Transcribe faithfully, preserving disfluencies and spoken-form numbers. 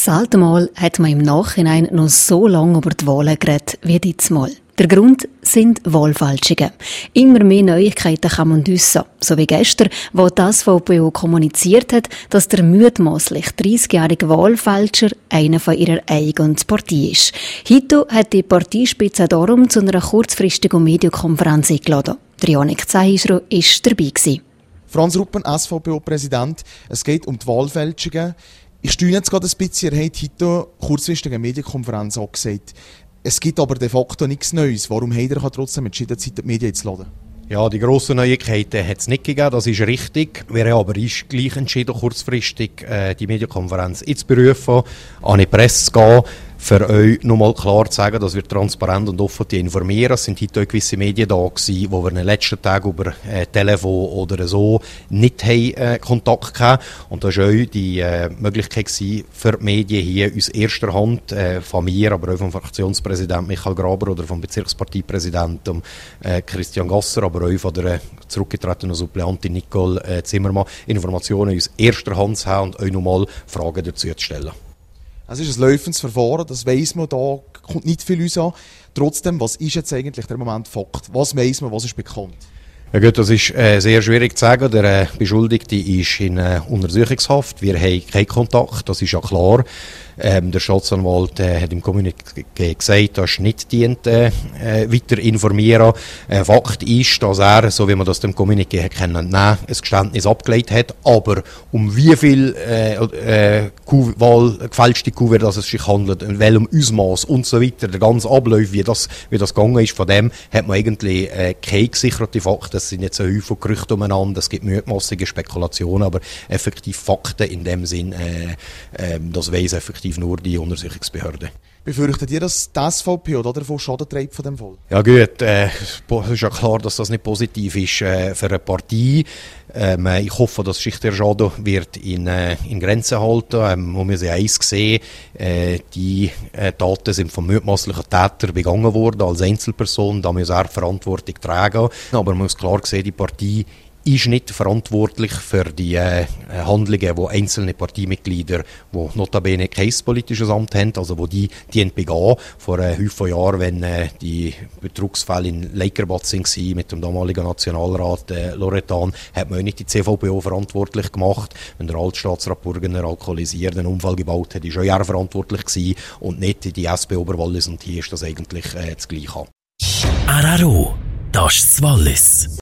Selten mal hat man im Nachhinein noch so lange über die Wahlen geredet wie diesmal. Der Grund sind Wahlfälschungen. Immer mehr Neuigkeiten kommen uns an. So wie gestern, wo das V P O kommuniziert hat, dass der mutmaßlich dreißigjährige Wahlfälscher einer von ihrer eigenen Partei ist. Heute hat die Parteispitze darum zu einer kurzfristigen Medienkonferenz eingeladen. Janik Zehischer war dabei gewesen. Franz Ruppen, S V P O-Präsident. Es geht um die Wahlfälschungen. Ich stehe jetzt gerade ein bisschen, ihr habt heute kurzfristig eine Medienkonferenz angesagt. Es gibt aber de facto nichts Neues. Warum habt ihr trotzdem entschieden, die Medien zu laden? Ja, die grossen Neuigkeiten hat es nicht gegeben, das ist richtig. Wir haben aber ist gleich entschieden, kurzfristig äh, die Medienkonferenz zu berufen, an die Presse zu gehen, für euch nochmal klar zu sagen, dass wir transparent und offen informieren. Es sind heute auch gewisse Medien da gewesen, die wir in den letzten Tagen über äh, Telefon oder so nicht haben, äh, Kontakt hatten. Und das war auch die äh, Möglichkeit gewesen, für die Medien hier aus erster Hand, äh, von mir, aber auch vom Fraktionspräsidenten Michael Graber oder vom Bezirksparteipräsidenten äh, Christian Gasser, aber auch von der äh, zurückgetretenen Suppleantin Nicole äh, Zimmermann, Informationen aus erster Hand zu haben und euch nochmal Fragen dazu zu stellen. Es ist ein laufendes Verfahren, das weiss man, da kommt nicht viel uns an. Trotzdem, was ist jetzt eigentlich der Moment Fakt? Was weiss man, was ist bekannt? Ja gut, das ist äh, sehr schwierig zu sagen. Der äh, Beschuldigte ist in äh, Untersuchungshaft. Wir haben keinen Kontakt, das ist ja klar. Ähm, der Staatsanwalt äh, hat im Kommuniqué gesagt, dass er nicht dient, äh, äh, weiter informieren. Äh, Fakt ist, dass er, so wie man das dem Kommuniqué kennen, nein, ein Geständnis abgelegt hat. Aber um wie viel äh, äh, Kuh, Wahl, gefälschte Kuvert es sich handelt, in welchem Ausmaß und so weiter, der ganze Ablauf, wie das, wie das gegangen ist, von dem hat man eigentlich äh, keine gesicherte Fakten. Es sind jetzt ein Haufen Gerüchte umeinander, es gibt mutmaßliche Spekulationen, aber effektiv Fakten in dem Sinn, äh, äh, das weiss effektiv nur die Untersuchungsbehörde. Befürchtet ihr, dass das S V P O davon Schaden trägt von dem Fall? Ja gut, äh, es ist ja klar, dass das nicht positiv ist äh, für eine Partei. Ähm, ich hoffe, dass sich der Schaden wird in, äh, in Grenzen halten. Ähm, man muss ja eins sehen, äh, die äh, Taten sind vom mutmaßlichen Täter begangen worden als Einzelperson, da muss er Verantwortung tragen. Aber man muss klar sehen, die Partei ist nicht verantwortlich für die äh, Handlungen, die einzelne Parteimitglieder, die notabene kein politisches Amt haben, also wo die, die begehen. Vor äh, Haufen Jahren, wenn äh, die Betrugsfälle in Leikerbad waren mit dem damaligen Nationalrat äh, Loretan, hat man auch nicht die C V P O verantwortlich gemacht. Wenn der Altstaatsrat Burgener alkoholisiert einen Unfall gebaut hat, ist auch er verantwortlich gewesen und nicht die S P Oberwallis, und hier ist das eigentlich äh, das Gleiche. Araro, das ist das Wallis.